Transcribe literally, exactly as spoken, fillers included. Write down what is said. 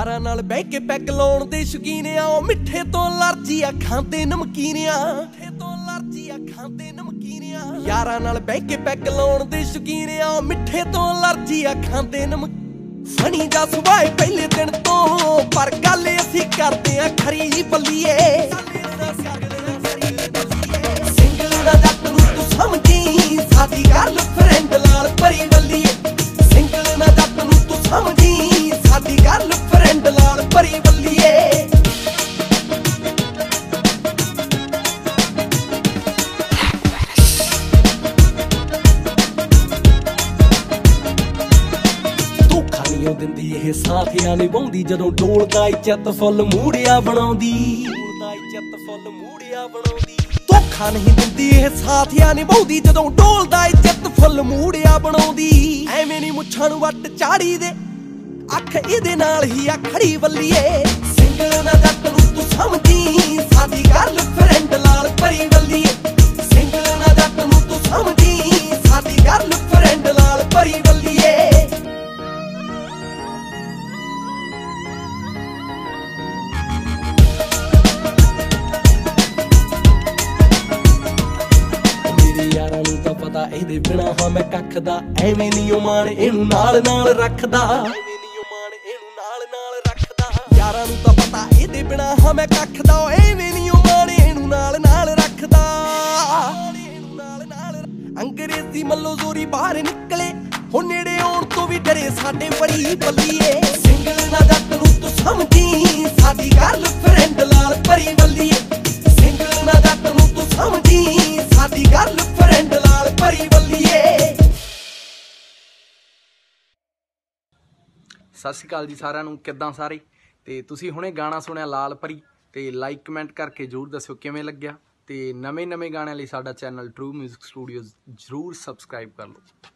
यारां नाल बैठ के पैग लाउण दे शौकीन आ ओ मिठे तो एलर्जी आ खांदे नमकीन आ मिठे तो एलर्जी आ खांदे नमकीन आ यारां नाल बैठ के पैग लाउण दे शौकीन आ ओ मिठे तो एलर्जी आ खांदे नमकीन फनी जा सुभाए पहले दिन तो पर गल असीं करदे आ खरी बल्लीए सिंगल दा जट नूं तूं समझी साडी गल फ्रेंड लाल भरी बल्लीए सिंगल दा जट नूं तूं समझी साडी गल फ्रेंड लाल भरी बल्लीए दिंदी ये साथियां निभाउंदी जदों डोलदा इज्जत फुल मूड़िया बनाउंदी डोलदा इज्जत फुल मूड़िया बनाउंदी धोखा नहीं दिंदी ये साथियां निभाउंदी जदों डोलदा इज्जत फुल मूड़िया बनाउंदी एवें नी मुੱਛਾਂ ਨੂੰ ਵੱਟ ਚਾੜੀ ਦੇ ਅੱਖ ਇਹਦੇ ਨਾਲ ਹੀ ਆ ਖੜੀ ਵੱਲੀਏ ਸਿੰਗਲ ਨਾ ਜੱਟ ਨੂੰ ਤੂੰ ਸਮਝੀ ਸਾਡੀ ਗੱਲ ਫਰੈਂਡ ਲਾਲ ਭਰੀ ਵੱਲੀਏ ਸਿੰਗਲ ਨਾ ਜੱਟ ਨੂੰ ਤੂੰ ਸਮਝੀ ਸਾਡੀ ਗੱਲ ਫਰੈਂਡ ਲਾਲ ਭਰੀ ਵੱਲੀਏ यारां नूं तां पता इहदे बिना हां मैं कख दा एवें नी ओ मान इहनूं नाल नाल रखदा एवें नी ओ मान इहनूं नाल नाल रखदा यारां नूं तां पता इहदे बिना हां मैं कख दा एवें नी ओ मान इहनूं नाल नाल रखदा इहनूं नाल नाल अंग्रेजी मल्लो जोरी बाहर निकले हो नेड़े आउण तो भी डरे साडे बड़ी बल्लीए सिंगल ना जट नूं तूं समझी साडी गल फ्रेंड लाल भरी बल्लीए सिंगल ना जट नूं तूं समझी साडी गल फ्रेंड लाल भरी बल्लीए ਸਤਿ ਸ਼੍ਰੀ ਅਕਾਲ ਜੀ ਸਾਰਿਆਂ ਨੂੰ ਕਿੱਦਾਂ ਸਾਰੇ ਤੇ ਤੁਸੀਂ ਹੁਣੇ ਗਾਣਾ ਸੁਣਿਆ ਲਾਲ ਪਰੀ ਤੇ ਲਾਈਕ ਕਮੈਂਟ ਕਰਕੇ ਜਰੂਰ ਦੱਸਿਓ ਕਿਵੇਂ ਲੱਗਿਆ ਤੇ ਨਵੇਂ ਨਵੇਂ ਗਾਣਿਆਂ ਲਈ ਸਾਡਾ ਚੈਨਲ ਟਰੂ ਮਿਊਜ਼ਿਕ ਸਟੂਡੀਓਜ਼ ਜਰੂਰ ਸਬਸਕ੍ਰਾਈਬ ਕਰ ਲਓ।